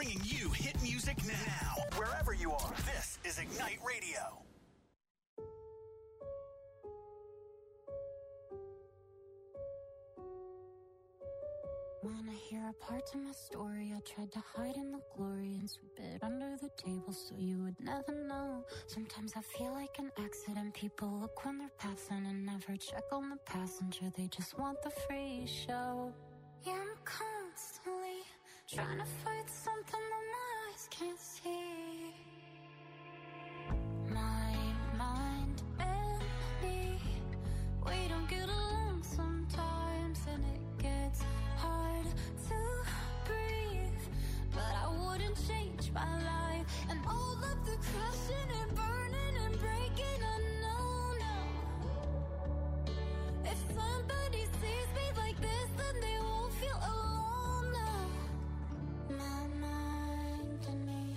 bringing you hit music now. Wherever you are, this is Ignite Radio. Wanna hear a part of my story? I tried to hide in the glory and sweep it under the table so you would never know. Sometimes I feel like an accident. People look when they're passing and never check on the passenger. They just want the free show. Yeah, I'm constantly trying to fight something that my eyes can't see. My mind and me, we don't get along sometimes, and it gets hard to breathe. But I wouldn't change my life, and all of the crashing and burning and breaking, I know now. If somebody sees me like this, then they won't feel alone now. My mind and me.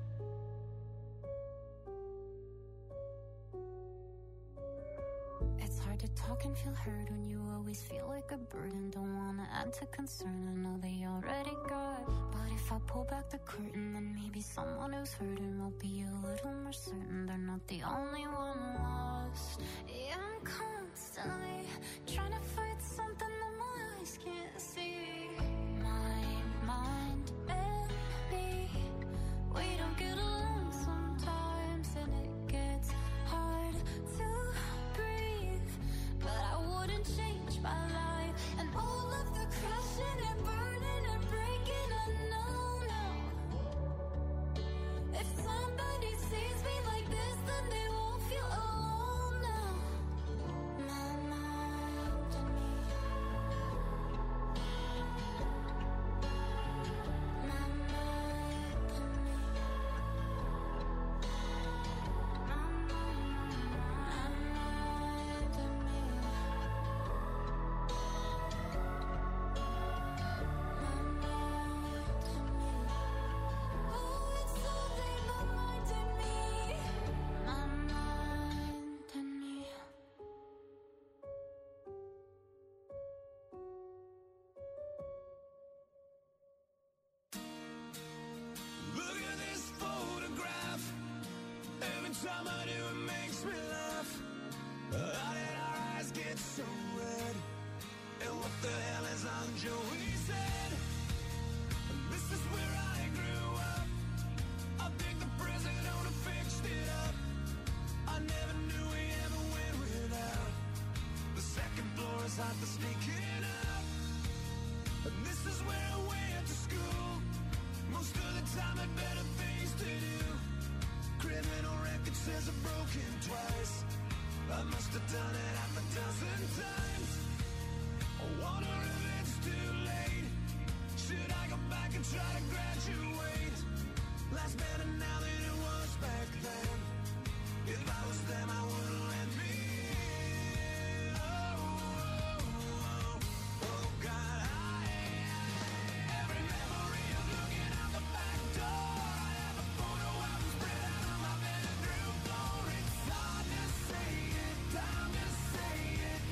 It's hard to talk and feel heard when you always feel like a burden. Don't wanna add to concern, I know they already got. But if I pull back the curtain, then maybe someone who's hurting will be a little more certain they're not the only one lost. Yeah, I'm constantly trying to fight something that my eyes can't see. My mind and me, we don't get along sometimes, and it gets hard to breathe. But I wouldn't change my life, and all of the crashing and burning and breaking, I know now. If somebody sees me like this, then they won't feel alone now. My mind and me. My mind and me. My mind and me. Oh, it's all in my mind and me. My mind and me. Look at this photograph. Every time I do, it makes me laugh. How did our eyes get so red? And what the hell is on Joey's head? This is where I grew up. I think the president owner fixed it up. I never knew we ever went without. The second floor is hot for sneaking up. And this is where I went to school. Most of the time had better things to do. Criminal record says I've broken twice. I must have done it half a dozen times. I wonder if it's too late. Should I go back and try to graduate? Life's better now than it was back then. If I was them, I wouldn't let me in. Oh, God, every memory of looking out the back door. I have a photo album spread out on my bedroom floor. It's hard to say it, time to say it.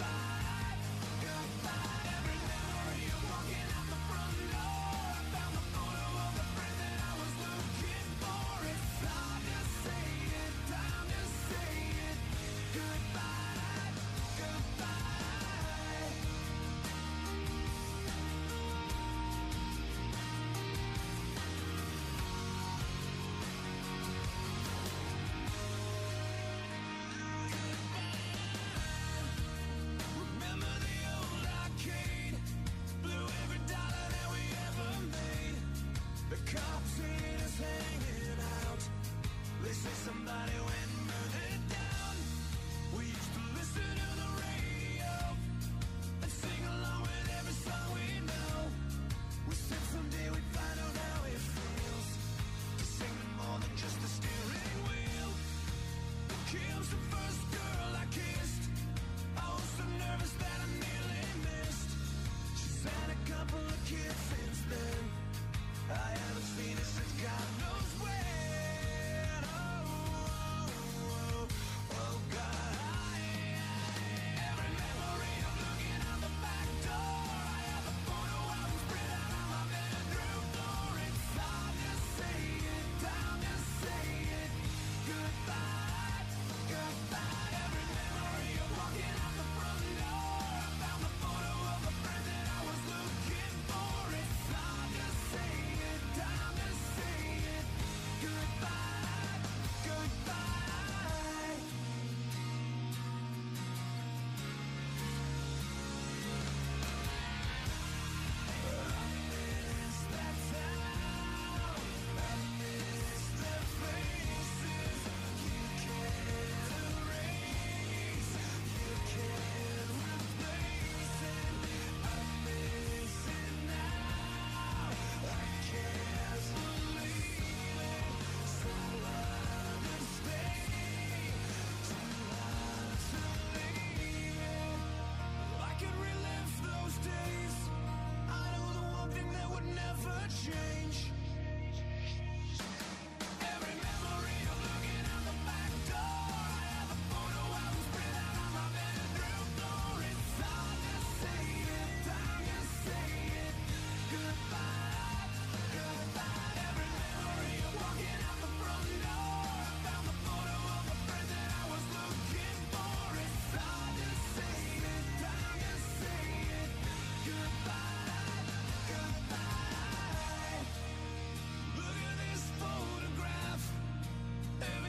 Goodbye, goodbye. Every memory of walking out the front door. I found the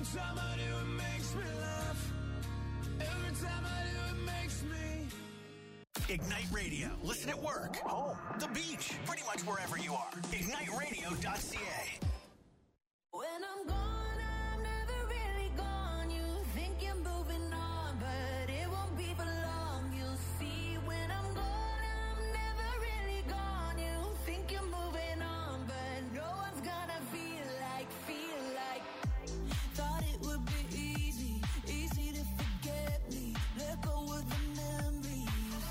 Every time I do, it makes me laugh. Every time I do, it makes me. Ignite Radio. Listen at work, home, the beach, pretty much wherever you are. IgniteRadio.ca. When I'm gone, I'm never really gone. You think you're moving on, but it won't be for long. You'll see when I'm gone, I'm never really gone. You think you're moving on, but no one's gonna feel like. Thought it would be easy to forget me. Let go of the memories.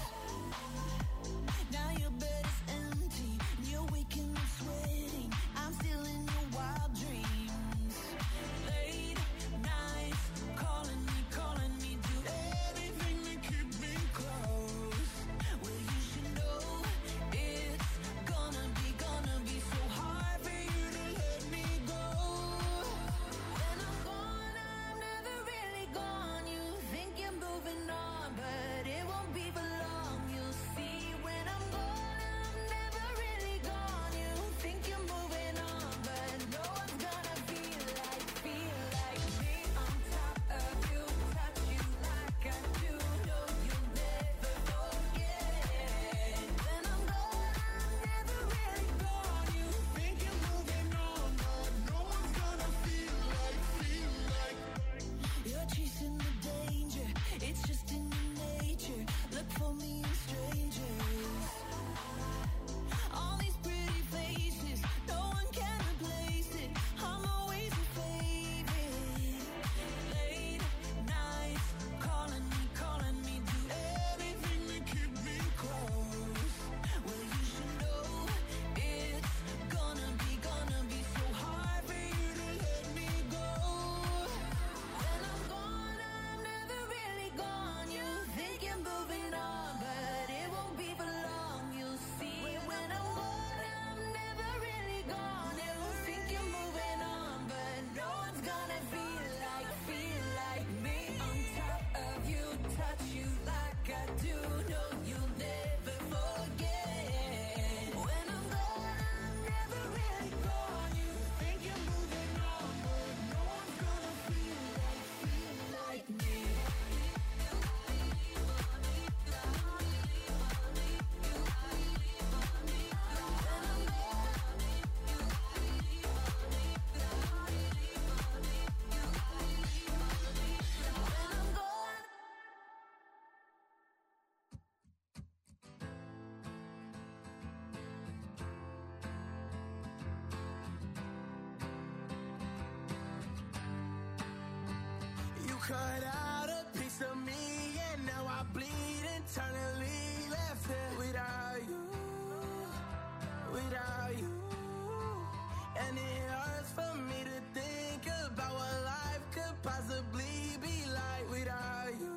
Now your bed is empty, and you're waking up sweating. I'm still in your wild dreams. Late nights, calling me, do anything to keep me close. Well, you should know it's gonna be so hard for you to let me go. When I'm gone, I'm never really gone. You think you're moving on, but it won't be for long. You'll see when I'm gone, I'm never really gone. You think you're moving on, but no one's gonna feel like me. On top of you, touch you like I do. No, you'll never forget. When I'm gone, I'm never really gone. You think you're moving on, but no one's gonna feel like. You're chasing the danger, it's just in your nature. Look for me in strangers. All these pretty faces, no one can replace it. I'm always your favorite. Late nights, calling me, do anything to keep me close. Well, you should know it's gonna be so hard for you to let me go. When I'm gone, I'm never really gone. You think you're moving on, but it won't be for long. You'll see when I'm gone, I'm never really gone. You think you're moving on, but no one's gonna feel like me. On top of you, touch you like I do. No, you'll never forget. When I'm gone, I'm never really gone. You think you're moving on, but no one's gonna feel like me. You cut out a piece of me, and now I bleed internally. Left here without you. And it hurts for me to think about what life could possibly be like without you.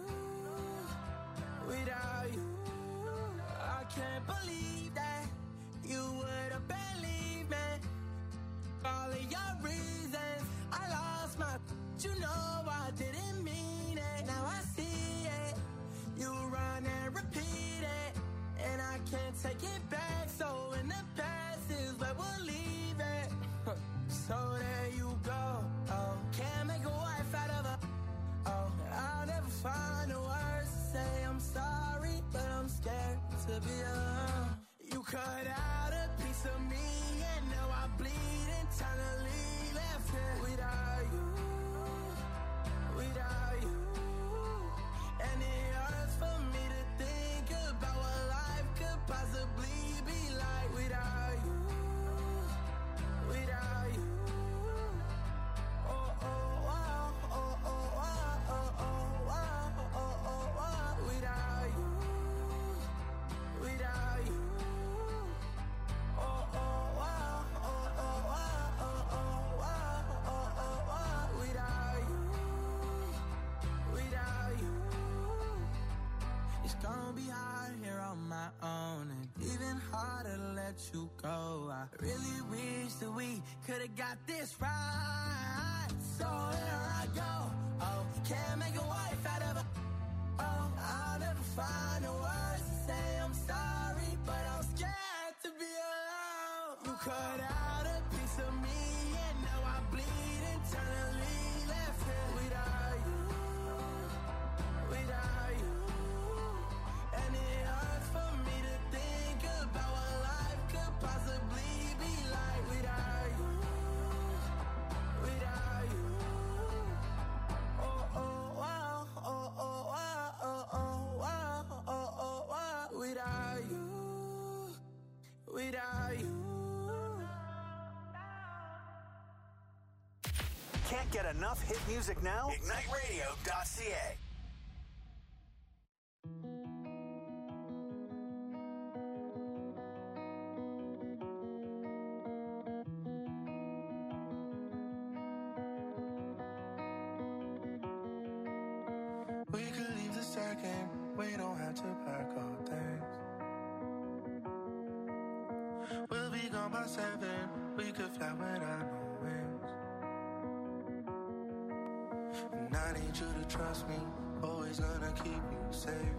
I can't believe that you would have believed me. All of your reasons, I lost my. You know I didn't mean it. Now I see it. You run and repeat it, and I can't take it back. So in the past is where we'll leave it. So there you go. Oh, can't make a wife out of her. Oh, I'll never find the words to say I'm sorry, but I'm scared to be alone. You cut out a piece of me, and now I bleed internally. Left here without you. And it hurts for me to think about what life could possibly be like without you. Oh, wow, without you. let you go. I really wish that we could've got this right. So here I go. Oh, can't make a wife out of a. Oh, I'll never find the words to say I'm sorry, but I'm scared to be alone. You cut out a piece of me, and now I bleed internally. Left get enough hit music now? IgniteRadio.ca. We could leave the second, we don't have to pack our things. We'll be gone by 7, we could fly without no wings. And I need you to trust me, always gonna keep you safe.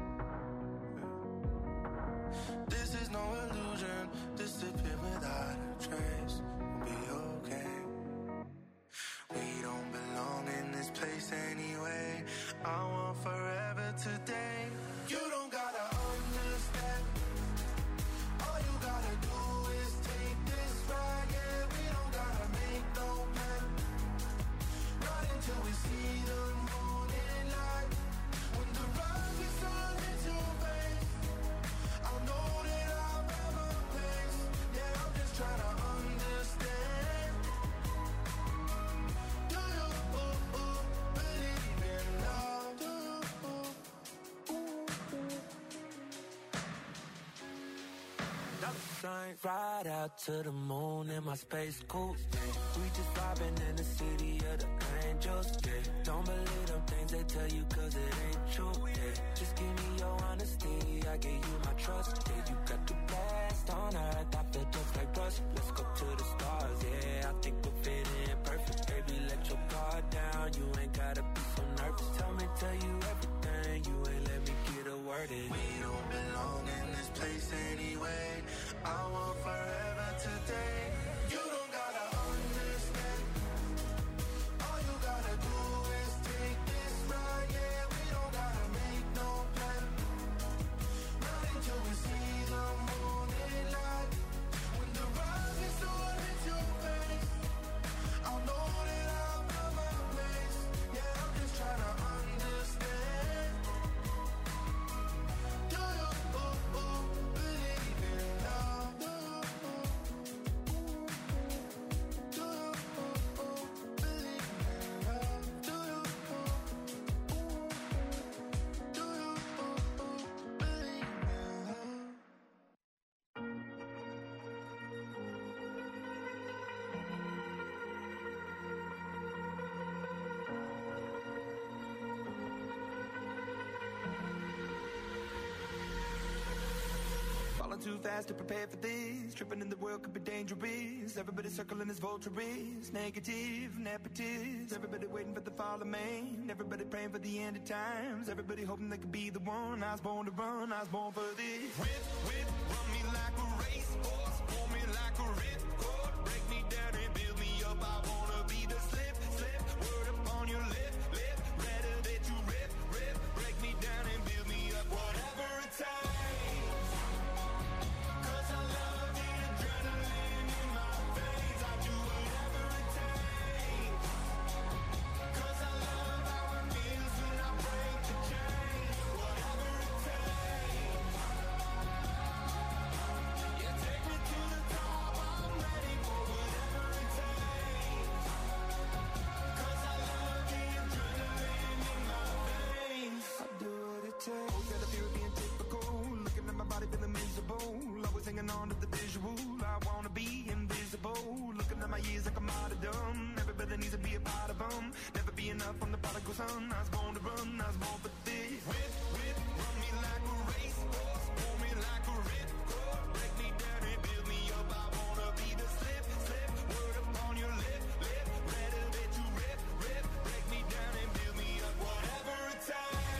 This is no illusion, disappear without a trace. We'll be okay. We don't belong in this place anyway. I want forever today. You don't gotta understand. All you gotta do is take this ride. Yeah, we don't gotta make no plan. Right until we see the morning light. When the rise is sun into your face, I'll know that I'll have a place. Yeah, I'm just trying to understand. Do you believe in love? Do Dollar ride out to the moon in my space coupe. We just vibing in the city of the angels. Yeah. Don't believe them things they tell you 'cause it ain't true. Yeah. Just give me your honesty, I give you my trust. Yeah, you got the best on earth, I feel just like rust. Let's go to the stars, yeah, I think we'll fit in perfect. Baby, let your guard down, you ain't gotta be so nervous. Tell you everything, you ain't let me get a word in. We don't belong in this place anyway. I want forever today. You don't gotta understand. All you gotta do is take this ride. Yeah, we don't gotta make no plan. Not until we see the morning light. When the rising sun hits your face, I'll know that I'll have my place. Yeah, I'm just trying to understand. Do you believe in love? Do you believe in love? Do you believe in love? Falling too fast to prepare for this. Tripping in the world could be dangerous. Everybody circling as vultures. Negative, nepotist. Everybody waiting for the fall of man. Everybody praying for the end of times. Everybody hoping they could be the one. I was born to run, I was born for this. Whip, whip, run me like a racehorse. Pull me like a ripcord. Break me down and build me up. I wanna be the slip, slip. Word upon your lip, lip. Better that you rip, rip. Break me down and build me up. Whatever it takes. Hanging on to the visual, I wanna be invisible. Looking at my years like I'm out of dumb. Everybody needs to be a part of them. Never be enough from the prodigal son. I was born to run, I was born for this. Whip, whip, run me like a racehorse. Pull me like a ripcord. Break me down and build me up. I wanna be the slip, slip. Word upon your lip, lip. Better that you rip, rip. Break me down and build me up. Whatever it takes.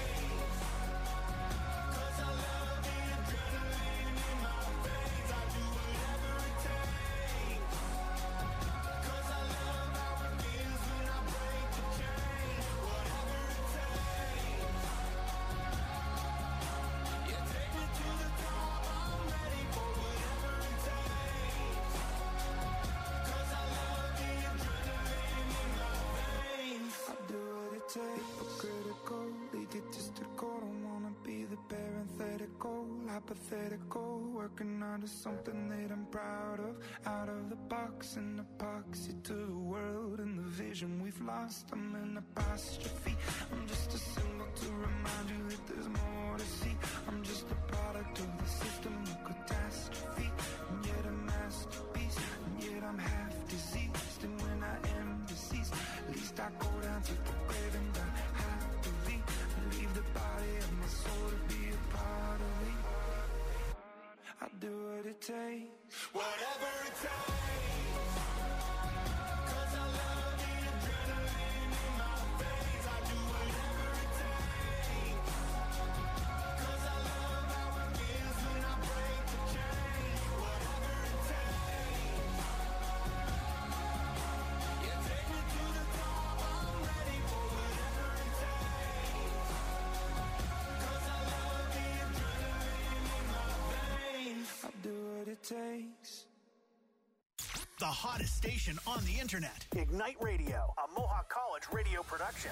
Hypothetical, work working onto something that I'm proud of. Out of the box, an epoxy to the world and the vision we've lost. I'm an apostrophe. I'm just a symbol to remind you that there's more to see. I'm just a product of the system of catastrophe, and yet a masterpiece, and yet I'm half diseased. And when I am deceased, at least I go down to the grave and die happily, and leave the body of my soul to be a part of me. I do what it takes, whatever it takes, 'cause I love the adrenaline in my veins. I do whatever it takes, 'cause I love how it feels when I break the chains. Whatever it takes, yeah, take me to the top, I'm ready for whatever it takes, 'cause I love the adrenaline in my veins. I do what it takes. The hottest station on the internet. Ignite Radio, a Mohawk College radio production.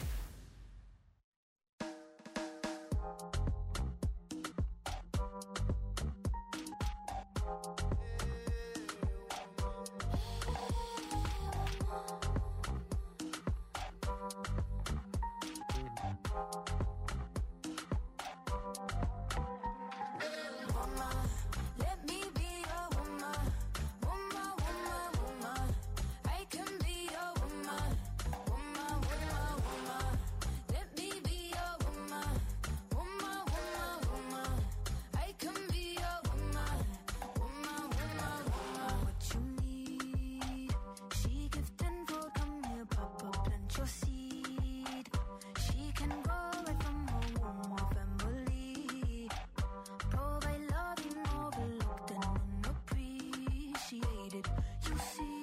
Let me be your woman, woman, woman, woman. I can be your woman, woman, woman, woman. Let me be your woman, woman, woman, woman. I can be your woman, woman, woman, woman. What you need, she give tenfold. Come here, Papa, plant your seed. She can go right from her womb, family. Provide love in overlooked and unappreciated. You see,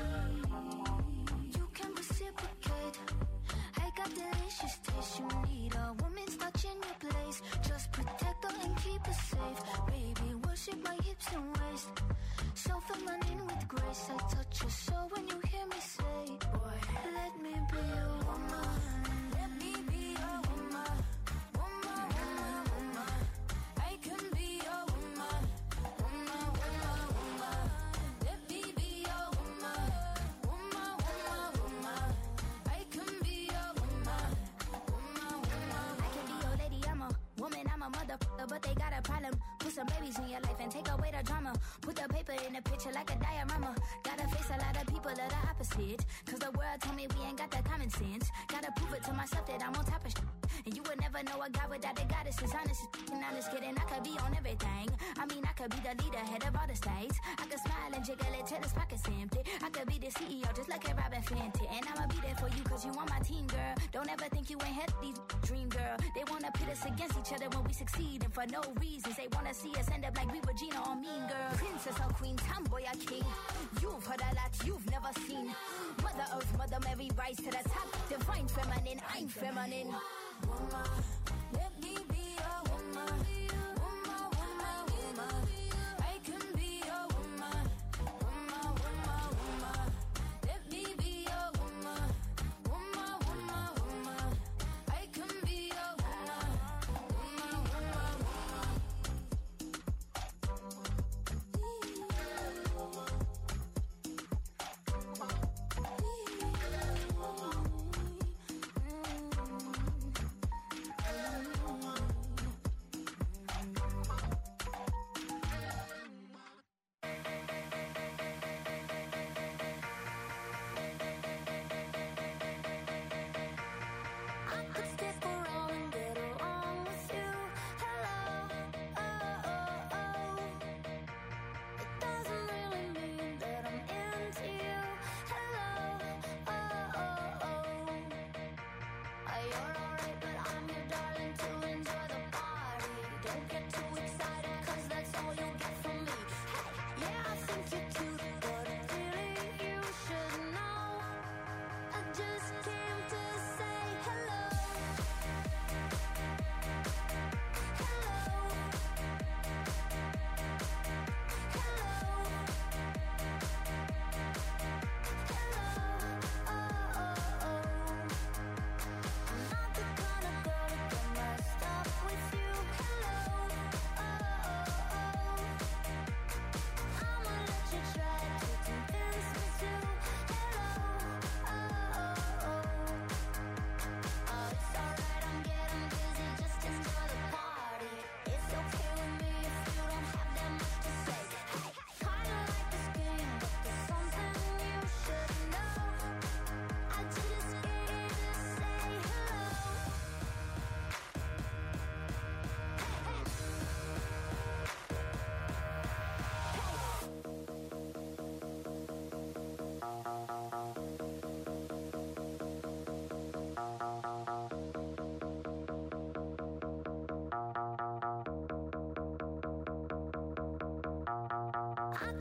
you can reciprocate. I got delicious taste. You need a woman's touch in your place. Just protect her and keep her safe. Baby, worship my hips and waist. So feminine with grace. I touch your soul when you hear me say, boy, let me be your woman. Let me be your woman. Woman, woman, woman. I can be your woman, woman, woman, woman. Let me be your woman, woman, woman, woman. I can be your woman, woman, woman. I can be your lady, I'm a woman, I'm a motherfucker, but they got a problem. Put some babies in your life and take away the drama. Put the paper in the picture like a diorama. Gotta face a lot of people that are opposite, 'cause the world told me we ain't got that common sense. Gotta prove it to myself that I'm on top of shit. And you would never know a guy without a goddess is honest. And I'm just kidding, I could be on everything. I mean, I could be the leader, head of all the states. I could smile and jiggle it till his pockets empty. I could be the CEO, just like a Robin Fenty. And I'ma be there for you, 'cause you on my team, girl. Don't ever think you ain't had these dream, girl. They wanna pit us against each other when we succeed, and for no reasons. They wanna see us end up like we Regina or Mean Girl. Princess or queen, tomboy or king. You've heard a lot you've never seen. Mother Earth, Mother Mary, rise to the top. Divine feminine, I'm feminine. Woman, let me be your woman. Woman, woman, woman. I can be your woman. Woman, woman, woman. Let me be your woman. Woman, woman, woman. I can be your woman. Woman, woman, woman.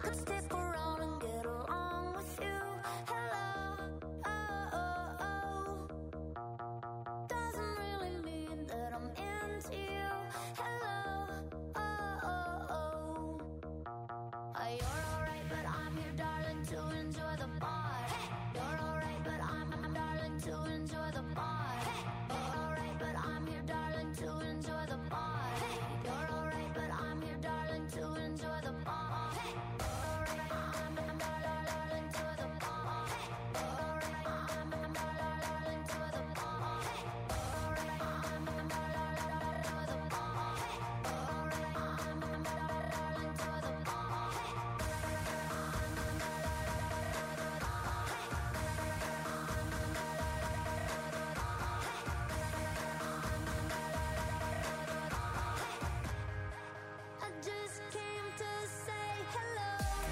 could stick around and get along with you. Hello, oh, oh, oh. Doesn't really mean that I'm into you. Hello, oh, oh, oh. You're alright, but I'm here, darling, to enjoy the bar. Hey, you're alright, but I'm darling, to enjoy the bar. Hey, you're alright, but I'm here, darling, to enjoy the bar. Hey, you're alright, but I'm here, darling, to enjoy the bar. Hey, you're alright, I'm darling, to the bar. Hey, you're alright, I'm darling, to the bar. Hey, you're alright, I'm darling, to the bar. Hey, you're alright, I'm darling, to the bar. I just came to say hello.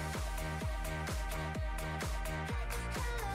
Hello.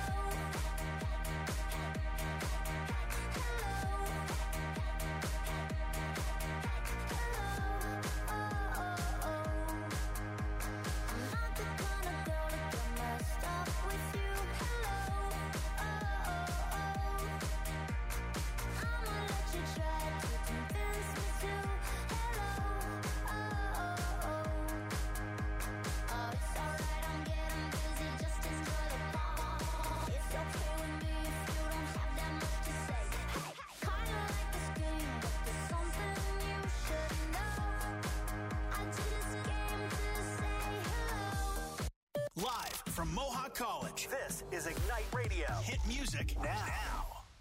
Oh, oh, oh. I'm not the kind of girl to get messed up with you. Hello. Oh, oh, oh. I'ma let you try to convince me to. Hello. Oh, oh, oh. Oh, it's alright, I'm getting busy. Just enjoy the ball. It's okay with me if you don't have that much to say. Hey, kinda like this game, but there's something you should know. I just came to say hello. Live from Mohawk College, this is Ignite Radio. Hit music now.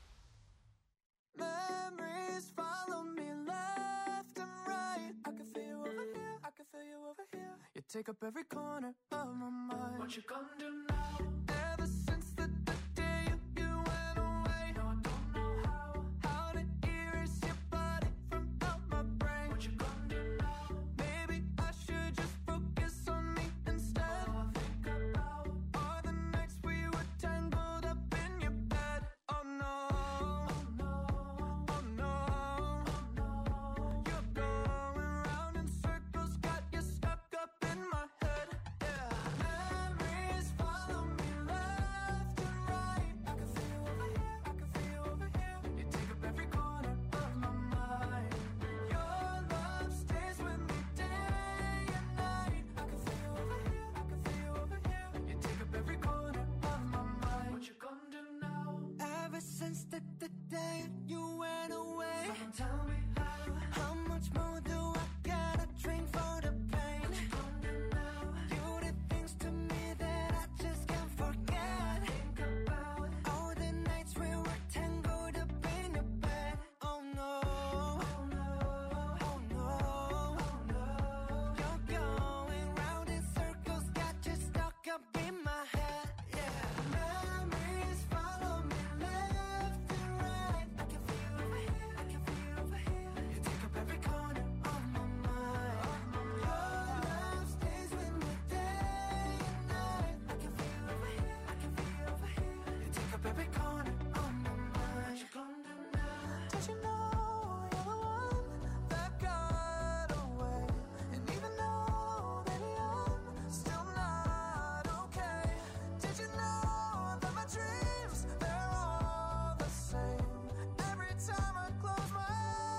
Memories follow me left and right. I can feel you over here, I can feel you over here. You take up every corner of my mind. What you gonna do now? Ever since the day you went away, no, I don't know how to erase your body from out my brain. What you gonna do now? Maybe I should just focus on me instead. All I think about are the nights we were tangled up in your bed. Oh no, oh no, oh no, oh no. You're going round in circles, got you stuck up in my head. Yeah, memories follow me left and right. I can feel you over here, I can feel you over here. You take up every corner of my mind. Your love stays with me day and night. I can feel you over here, I can feel you over here. You take up every corner of my mind. What you gonna do now? Ever since the day you went away, someone tell me how much more do I gotta drink for the pain? What you gonna do now? You did things to me that I just can't forget. Think about all the nights we were tangled up in your bed. Oh no, oh no, oh no, oh no. You're going round in circles, got you stuck up in my head. Yeah, memories follow me left and right. I can feel you over here, I can feel you over here. You take up every corner of my mind. Your love stays with me day and night. I can feel you over here, I can feel you over here. You take up every corner of my mind. What you gonna do now? Did you know you're the one that got away? And even though, baby, I'm still not okay. Did you know that my dreams, they're all the same? Every time I close my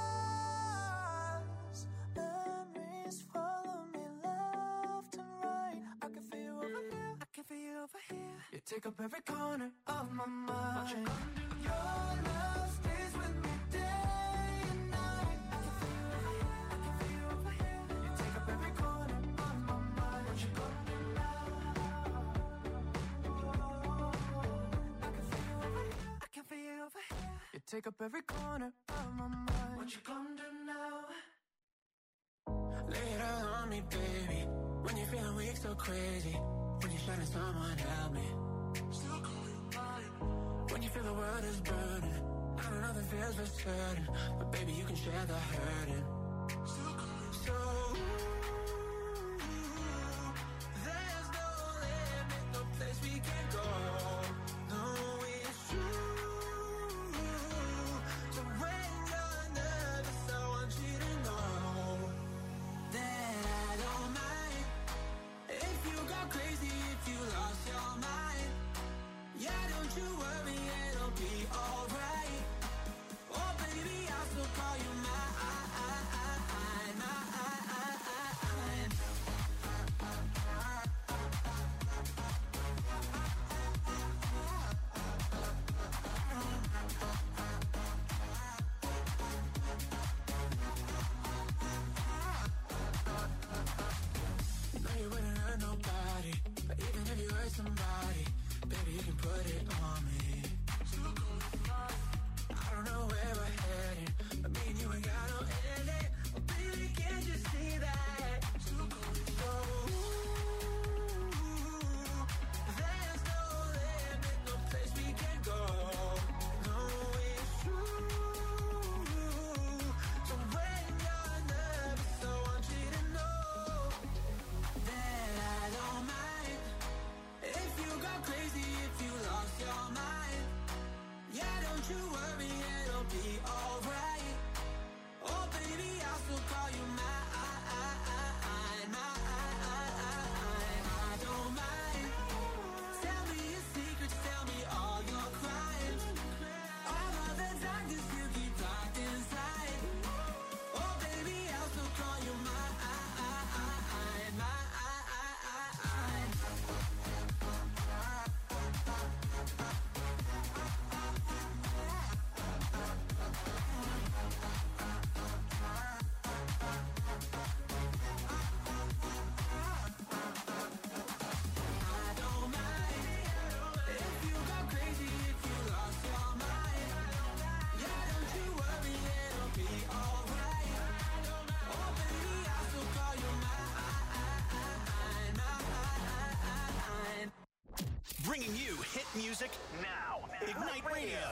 eyes, memories follow me left and right. I can feel you over here, I can feel you over here. You take up every corner of my mind. What you gonna do? Your love stays with me day and night. I can feel you over here, I can feel you over here. You take up every corner of my mind. What you gonna do now? I can feel you over here, I can feel you over here. You take up every corner of my mind. What you gonna do now? Lay it all on me, baby. When you're feeling weak, so crazy. When you're shining, someone help me. Still calling mine. When you feel the world is burning, I don't know the feels for certain, but baby, you can share the hurting. Still calling. So there's no limit, no place we can go. No, it's true. So when you're nervous, I want you to know that I don't mind if you go you worry, it'll be alright. Oh baby, I'll still call you mine. Somebody, baby, you can put it on me. I don't know where we're heading, but me and you ain't got no ending. Oh, baby, can't you see that? So, there's no limit, no place we can go. No, it's true. So when you're nervous, I want you to know that I don't mind. If you go crazy, if you lost your mind, yeah, don't you worry, it'll be alright. Oh baby, I'll still call you mine. I don't mind. Tell me your secrets, tell me all your crimes. All of the darkness you keep locked inside. Oh baby, I'll still call you mine. Bringing you hit music now. Ignite Radio.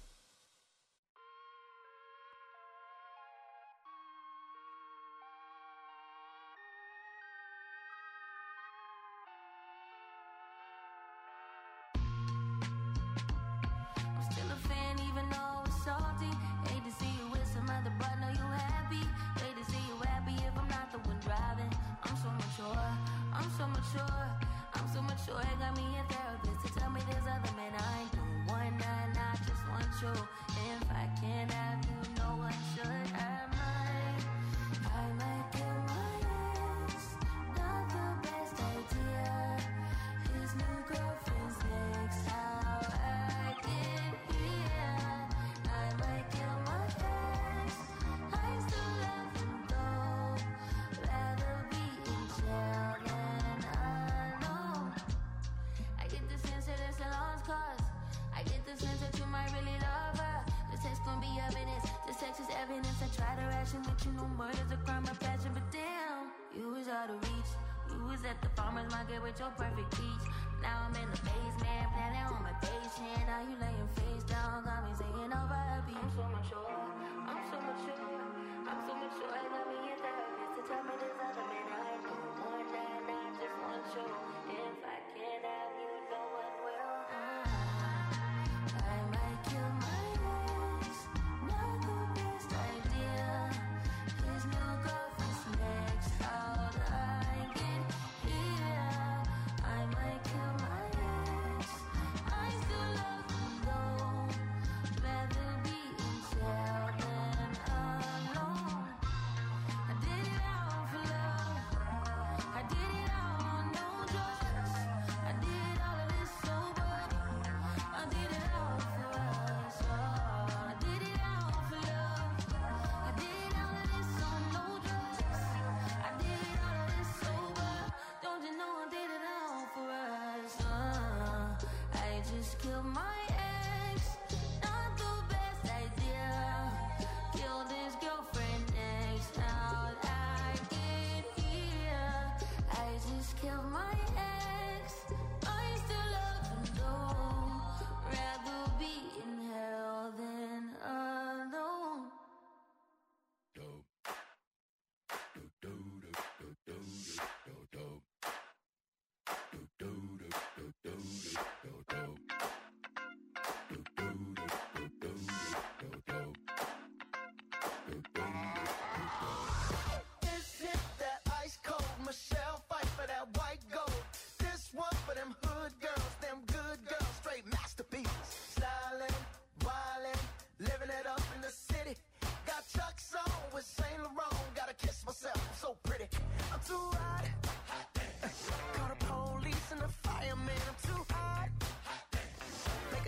I'm still a fan even though it's salty. Hate to see you with some other, but know you happy. Hate to see you happy if I'm not the one driving. I'm so mature, I'm so mature, I'm so mature. It got me a therapist to tell me there's other men I ain't doing one night, I just want you. If I can't have you, no one should have mine. I might get my ex, not the best idea. His new girlfriend's next, how I get here. I might kill my ex, I still love him though. Rather be in jail than alone. I get the sense that it's a lost cause. I get the sense that you might really love her. This text gon' be evidence, this text is evidence. I try to ration with you, no murder's a crime of passion. But damn, you was out of reach. You was at the farmer's market with your perfect peach. Now I'm in the basement, planning on my patient. Now you laying face down, got me singing over a beat. I'm so mature, I'm so mature, I'm so mature. I got me a therapist to tell me there's other men I ain't doing one night, I just want you. If I can't have you, no one will. I might kill my ex, not the best idea. His new girlfriend's next, how'd I get here? I might kill my ex,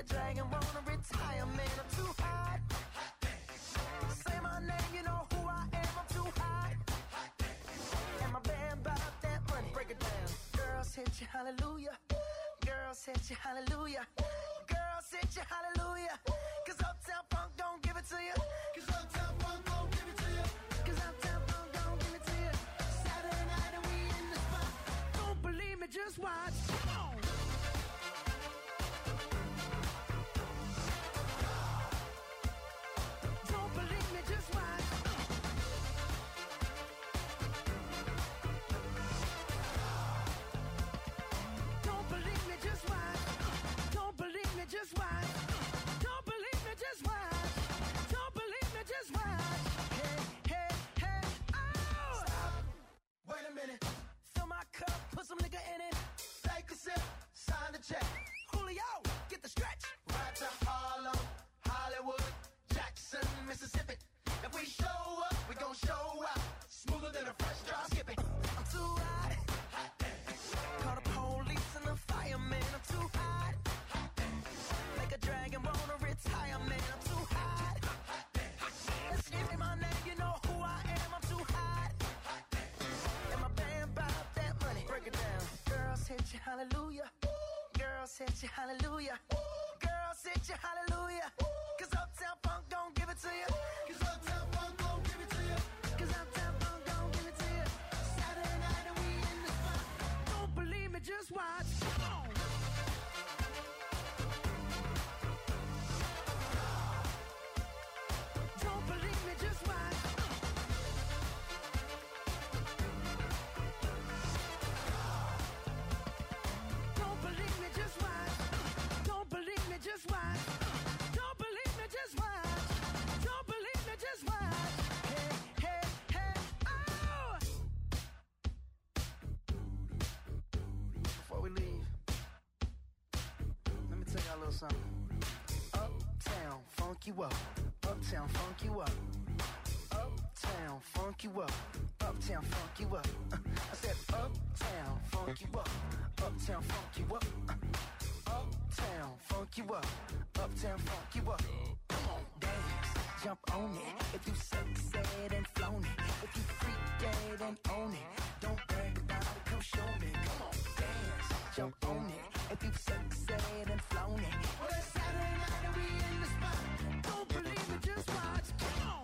dragon, wanna retire, man, I'm too hot. Say my name, you know who I am, I'm too hot. And my band bought that money, break it down. Girls hit you, hallelujah. Girls hit you, hallelujah. Girls hit you, hallelujah. Cause Uptown Funk don't give it to you. Cause Uptown Funk don't give it to you. Cause Uptown Funk don't give it to you. Saturday night and we in the spot. Don't believe me, just watch. Come on. Don't believe me, just watch. Don't believe me, just watch. Don't believe me, just watch. Don't believe me, just watch. Don't believe me, just watch. Hey, hey, hey, oh! Stop. Wait a minute. Fill my cup, put some nigga in it. Take a sip, sign the check. Julio, get the stretch. Right to Harlem, Hollywood, Jackson, Mississippi. If we show up, we gon' show out. Smoother than a fresh drop. Skip it. I'm too hot. Call the police and the fireman. I'm too hot. Make a dragon wanna retire, man. I'm too hot. Let's give me my name, you know who I am. I'm too hot. And my band bought that money. Break it down. Girls hit you, hallelujah. Girls hit you, hallelujah. Girls hit you, hallelujah. Cause Uptown Funk don't give it to you. Cause Uptown Funk don't give it to you. Cause Uptown Funk don't give it to you. Saturday night and we in the spot. Don't believe me, just watch. Come on. Don't believe me, just watch. Don't believe me, just watch. Don't believe me, just watch. Don't believe me, just watch. Don't believe me, just watch. Hey, hey, hey, oh! Before we leave, let me tell y'all a little something. Uptown, funk you up. Uptown, funk you up. Uptown, funk you up. Uptown, funk you up. I said uptown, funk you up. Uptown, funk you up. Uptown, funk you up. Uptown, funk you up. Come on, dance, jump on it. If you succeed and flown it. If you freak dead and own it. Don't brag about it, come show me. Come on, dance, jump on it. If you succeed and flown it. Well, it's Saturday night and we in the spot. Don't believe me, just watch. Come on.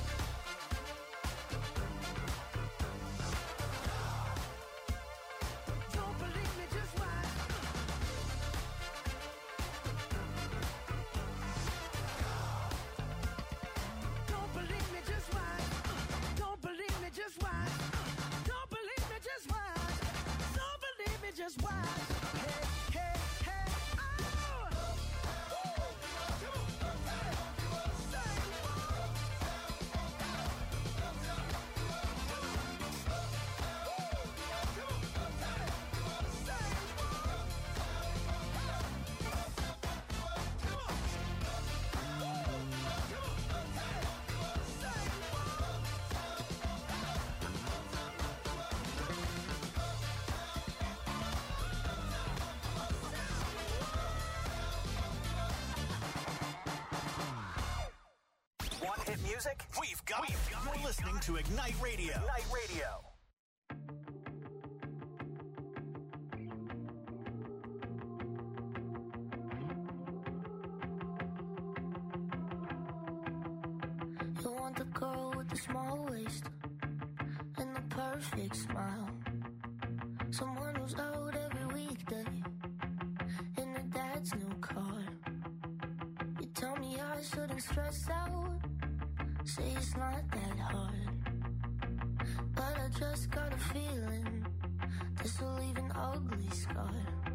Don't believe me, just watch. Don't believe me, just watch. Don't believe me, just watch. Don't believe me, just watch. Don't believe me, just watch. Hey, hey, hey, oh! Want hit music? We've got it. You're listening to Ignite Radio. Ignite Radio. You want the girl with the small waist and the perfect smile. Someone who's out every weekday in her dad's new car. You tell me I shouldn't stress out. Say it's not that hard. But I just got a feeling this will leave an ugly scar.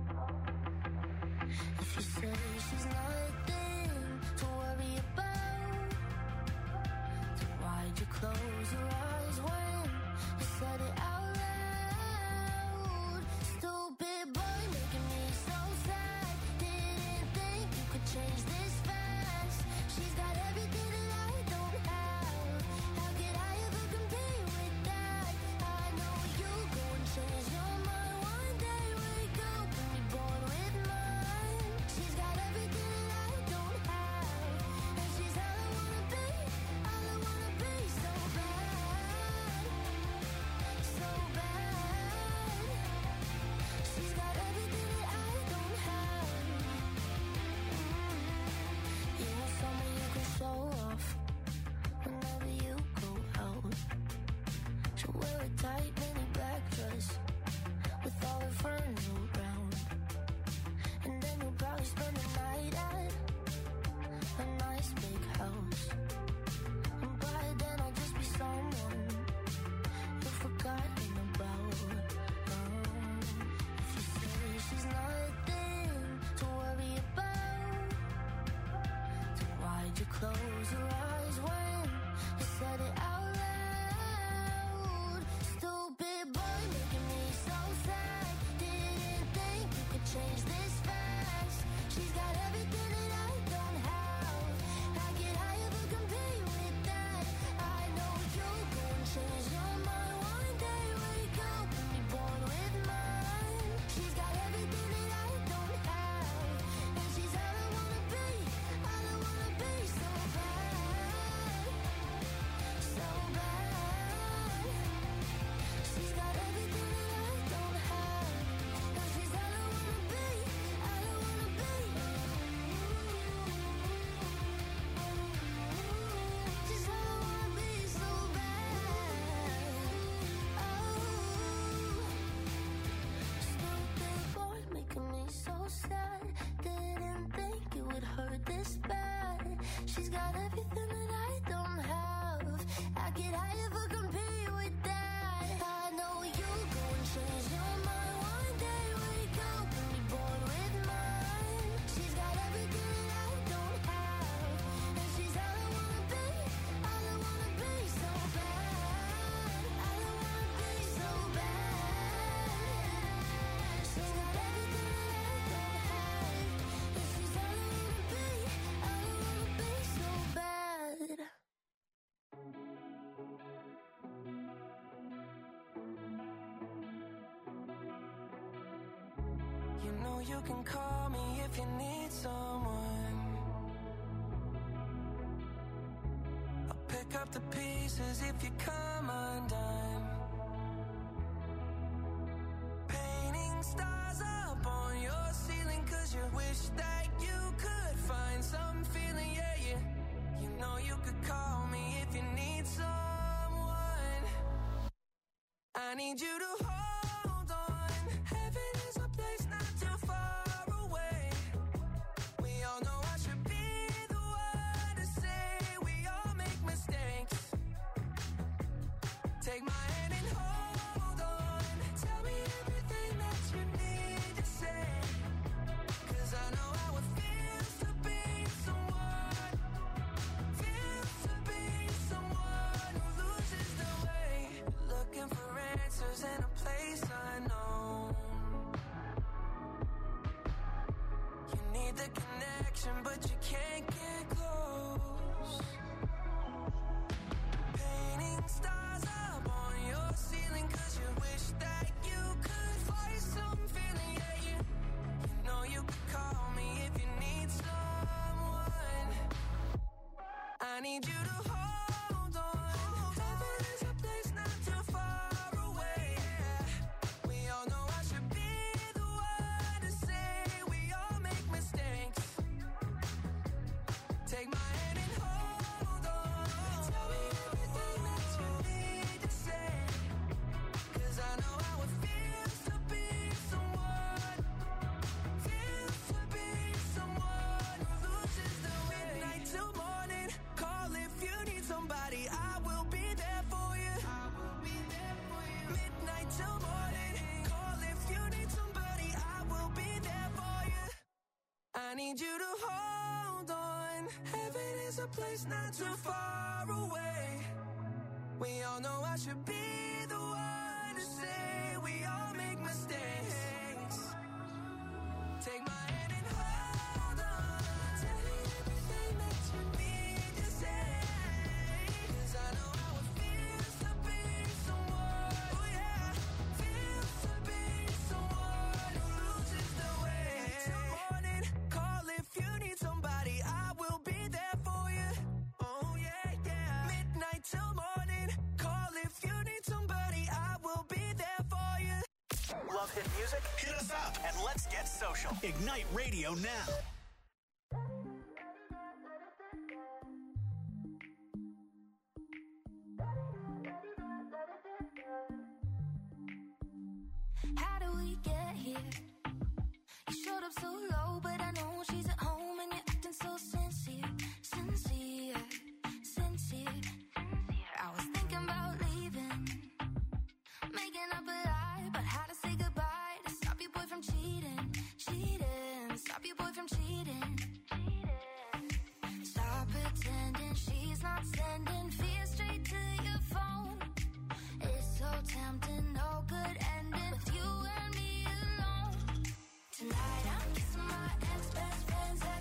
If you say she's nothing to worry about, then why'd you close your eyes when you said it out loud? Stupid boy making me so sad. Didn't think you could change this fast. She's got everything that I don't have. How could I ever compete with that? I know you go and change your mind one day. Wake up and be born with mine. She's got everything that I don't have. I could ever compare with that. I know you go and change your mind one day. Wake up and be born with mine. She's got everything that I don't have, and she's all I wanna be. All I wanna be so bad. All I wanna be so bad. She's got everything that I don't have, and she's all I wanna be. All I wanna be so bad. You know you can call me if you need someone. I'll pick up the pieces if you come undone. Painting stars up on your ceiling 'cause you wish that you could find some feeling, yeah, yeah. You know you could call me if you need someone. I need you to hold on. Heaven is a place not too far away. We all know I should be the one to say we all make mistakes. Take my hand and hold on. Tell me everything that you need to say. 'Cause I know how it feels to be someone. Feels to be someone who loses the way. Looking for answers in a place unknown. You need the connection, but you can't get close. Painting stars up on your ceiling 'cause you wish that you could find some feeling, yeah, yeah. You know you could call me if you need someone. I need you to hold on. Heaven is a place not too far away, yeah. We all know I should be the one to say we all make mistakes. Take my hand and hold on. Tell me everything that you need to say. 'Cause I know how it feels to be someone. Feels to be someone who loses the way. Midnight till morning. Call if you need somebody. I will be there for you. I will be there for you. Midnight till morning. Call if you need somebody. I will be there for you. I need you to hold on. Heaven is a place not too far away. We all know I should be the one to say we all make mistakes. Take my hand and hold on. Tell me everything that you need to say. 'Cause I know how it feels to be someone. Oh yeah, feels to be someone who loses the way. Till morning, call if you need somebody. I will be there for you. Oh yeah, yeah. Midnight till morning, call if you need somebody. I will be there for you. Love hit music? Hit us up and let's get social. Ignite Radio now. How do we get here? You showed up so low, but I know she's at home and you're acting so sincere, sincere, sincere. I was thinking about leaving, making up a lie, but how to say goodbye to stop your boy from cheating, cheating, stop your boy from cheating. Stop pretending she's not sending fear straight to your phone. It's so tempting, no good ending with you and me alone. Tonight I'm kissing my ex-best friend's ass.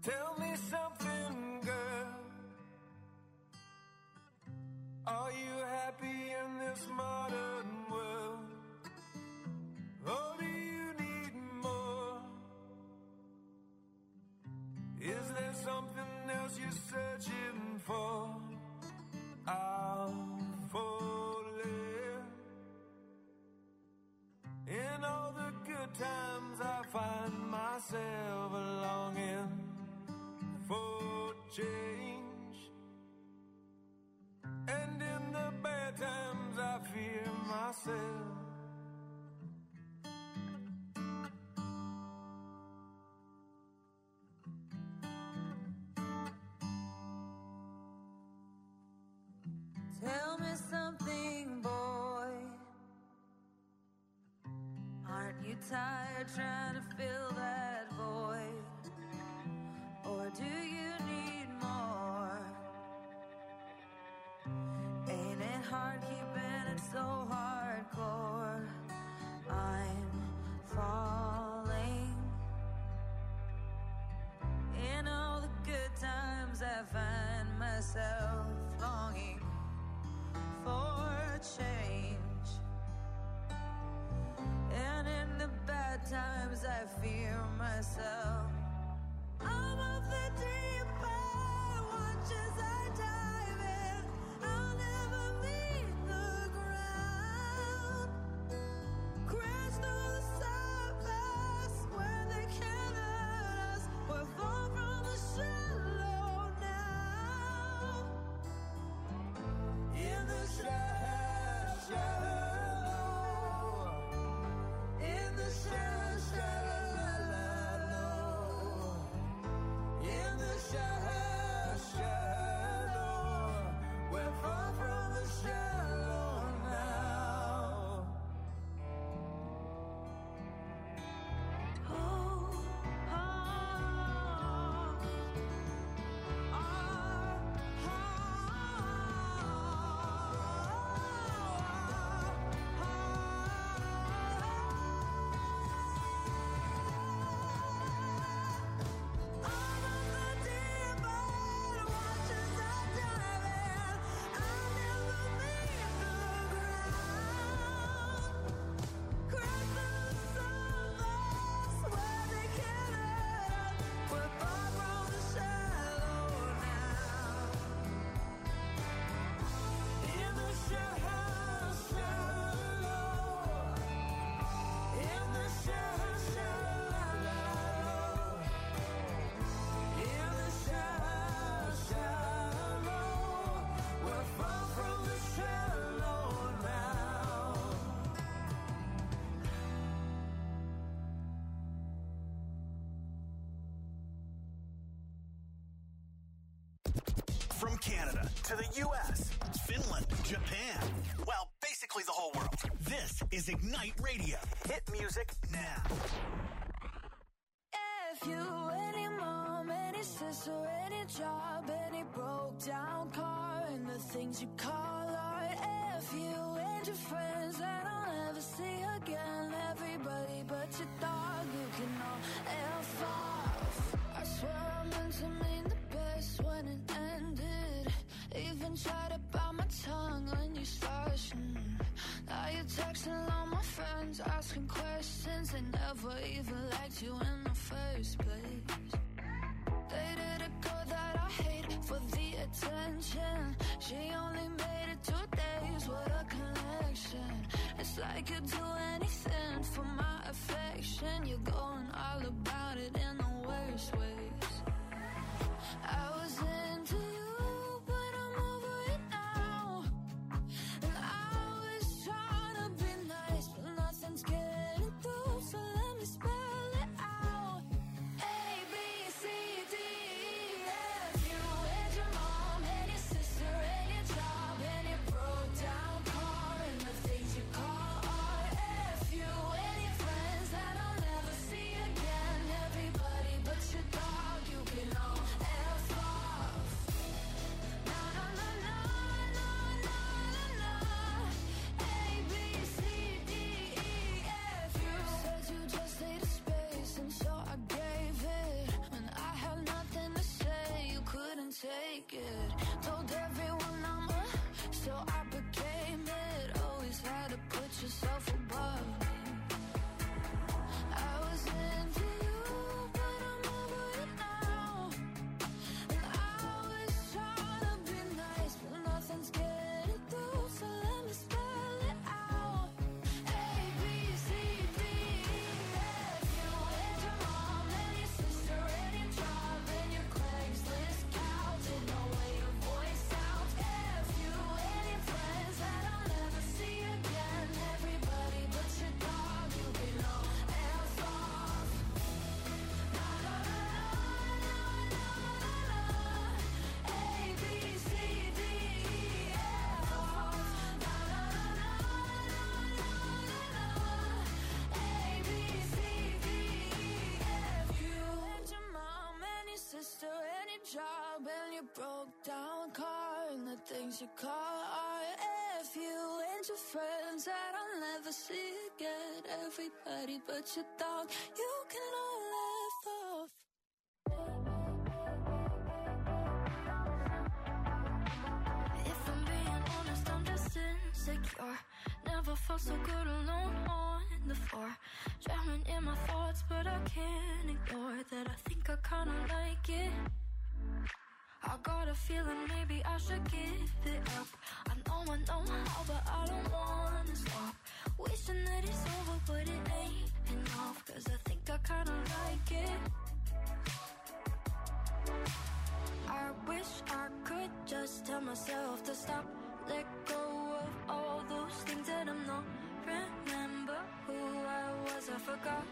Tell me something, girl. Are you happy in this modern world? Or do you need more? Is there something else you're searching for? I'm falling. In all the good times I find myself longing for change. And in the bad times I fear myself. Tell me something, boy. Aren't you tired trying to fill that void? Or do you need more? Ain't it hard keeping it so hardcore? I'm falling. In all the good times I find myself longing for change. And in the bad times I fear myself. I'm of the deep end, watch as I dive in. I'll never meet the ground. Crash through the surface where they can't hurt us. We're far from the shallow now. In the shallow, in the shallow, in the shallow, we're far from the shallow now. Oh, From Canada to the U.S., Finland, Japan, well, basically the whole world. This is Ignite Radio. Hit music now. If you, any mom, any sister, any job, any broke down car, and the things you call art. If you and your friends that I'll never see again, everybody but your dog, you can all F off. I swear I meant to mean the best when it ended. Even tried to bite my tongue when you started. Now you're texting all my friends, asking questions. They never even liked you in the first place. Dated a girl that I hate for the attention. She only made it 2 days, what a connection. It's like you'd do anything for my affection. You're going all about it in the worst ways. I was into you, but I'm over it now. And I was trying to be nice, but nothing's getting through. So let me spell it out. A, B, C, D, E, F. You and your mom, and your sister, and your job, and your broke down car, and the things you call art. F you and your friends that I'll never see again. Everybody but your dog. it. Told everyone I'm a, so I became it. Always had to put yourself above me. I was into you, but I'm over it now. And I was trying to be nice, but nothing's getting through, so let me spell it out. A, B, C, D, E, F. You and your mom and your sister and your job and your Craigslist couch. Didn't know where your voice sounds. F, you and your friends that I'll never see again. Everybody but your dog, you belong hands off. Na na na na na na na. A, B, C, D, E, F. Na na na na na na na. A, B, C, D, E, F. You and your mom and your sister and your job and your broke down car and the things you call art. F you and your friends that I'll never see again. Everybody but your dog, you can all laugh off. If I'm being honest, I'm just insecure. Never felt so good alone on the floor. Drowning in my thoughts, but I can't ignore that I think I kinda like it. I got a feeling maybe I should give it up. I know how, but I don't wanna stop. Wishing that it's over, but it ain't enough. Cause I think I kinda like it. I wish I could just tell myself to stop. Let go of all those things that I'm not. Remember who I was, I forgot.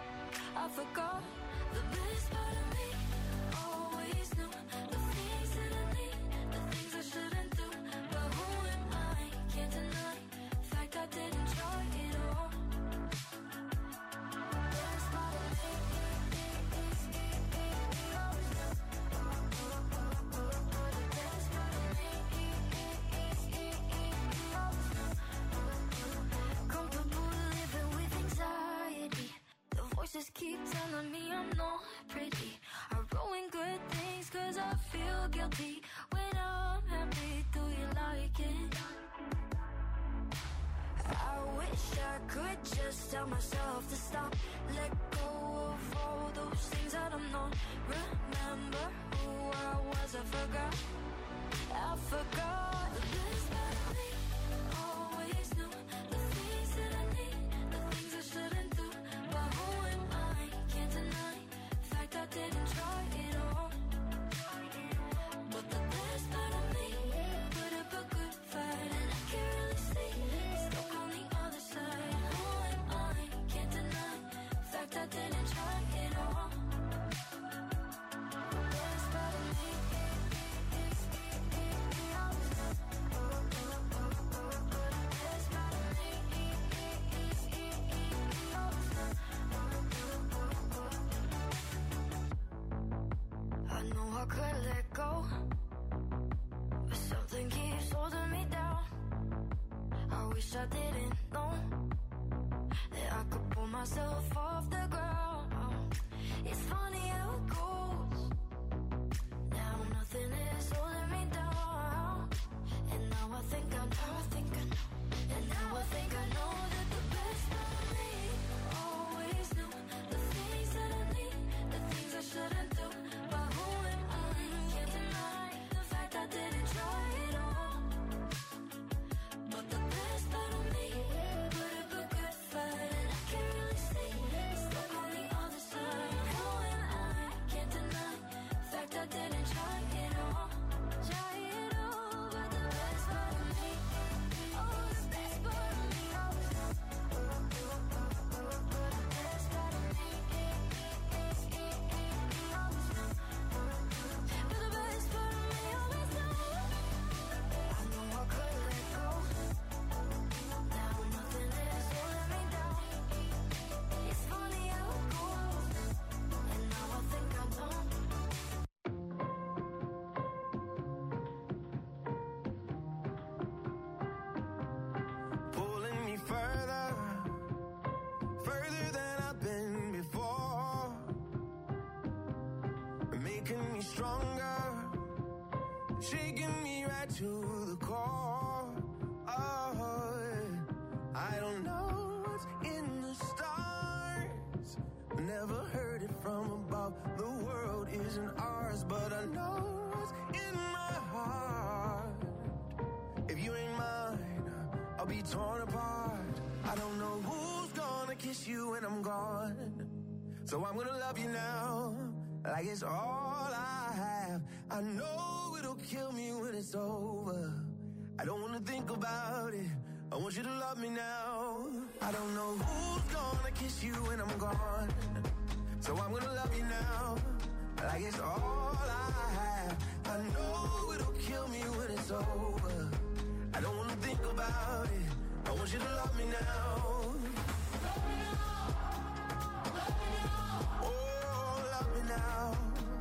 The best part of me always knew the things that I need, the things I shouldn't do. But who am I? Can't deny the fact I didn't try it all. The best part of me is comfortable living with anxiety. The voices keep telling me I'm not pretty. I ruin good things cause I feel guilty. When I'm happy, do you like it? I wish I could just tell myself to stop. Let go of all those things that I'm not. Remember who I was, I forgot. The best part of me always knew the things that I need, the things I shouldn't do. But who am I? Can't deny the fact I didn't try it all. But the best part of me put up a good fight, and I can really see it's stuck on the other side. Who am I? Can't deny the fact I didn't try it all. The best part of me is I know I could let go, but something keeps holding me down. I wish I didn't know that I could pull myself off the ground. It's funny how it goes. Now nothing is holding me down. And now I think I know. And now I think I know that the best part of me always knew the things that I need, the things I shouldn't do. But who am I? Can't deny the fact I didn't try it all. But the best part of me put up a good fight, and I can really see it's stuck on the other side. Who am I? Can't shaking me right to the core. Oh, I don't know what's in the stars. Never heard it from above. The world isn't ours, but I know what's in my heart. If you ain't mine, I'll be torn apart. I don't know who's gonna kiss you when I'm gone. So I'm gonna love you now, like it's all I have. I know it'll kill me when it's over. I don't wanna think about it. I want you to love me now. I don't know who's gonna kiss you when I'm gone. So I'm gonna love you now, like it's all I have. I know it'll kill me when it's over. I don't wanna think about it. I want you to love me now. Love me now. Love me now. Oh, love me now.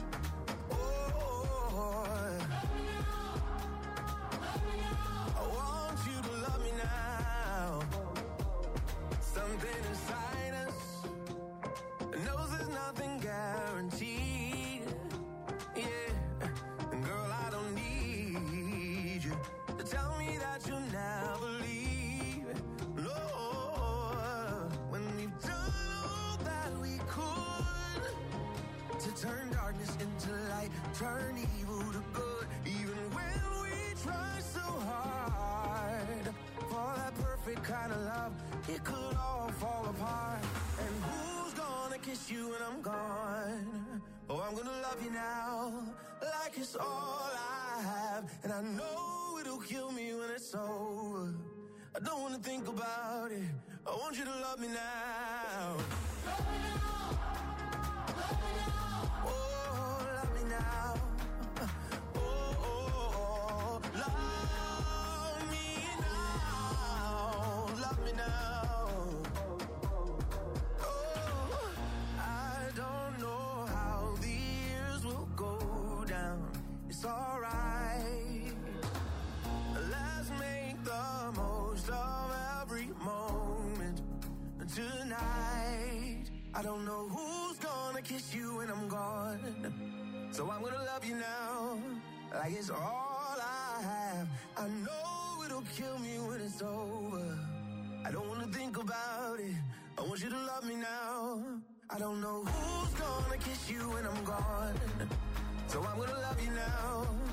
Oh, love me now. Love me now. I want you to love me now. Something inside us knows there's nothing guaranteed. Yeah, and girl, I don't need you to tell me that you'll never leave. No, when we've done all that we could to turn darkness into light, turn evil to good. Even when we try so hard for that perfect kind of love, it could all fall apart. And who's gonna kiss you when I'm gone? Oh, I'm gonna love you now, like it's all I have. And I know it'll kill me when it's over. I don't wanna think about it. I want you to love me now. Love me now. Love me now. Oh, love me now. Oh, oh, oh. Love me now. Love me now. Oh, I don't know how the years will go down. It's alright. Let's make the most of every moment tonight. I don't know who's gonna kiss you when I'm gone. So I'm gonna love you now, like it's all I have. I know it'll kill me when it's over. I don't wanna think about it. I want you to love me now. I don't know who's gonna kiss you when I'm gone. So I'm gonna love you now,